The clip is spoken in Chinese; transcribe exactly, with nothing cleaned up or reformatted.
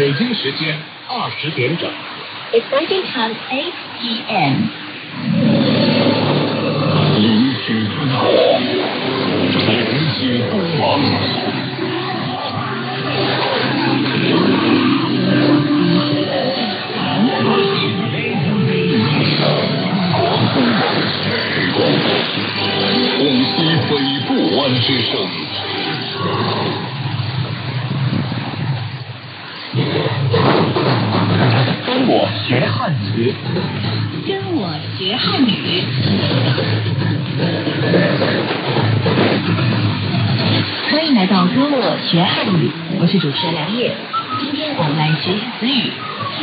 北京时间二十点整。 It's Beijing time eight p m 聆听中国，承接东方。广西北部湾之声。 跟我学汉语， 跟我学汉语。欢迎来到跟我学汉语，我是主持人梁烨。今天我们来学习词语。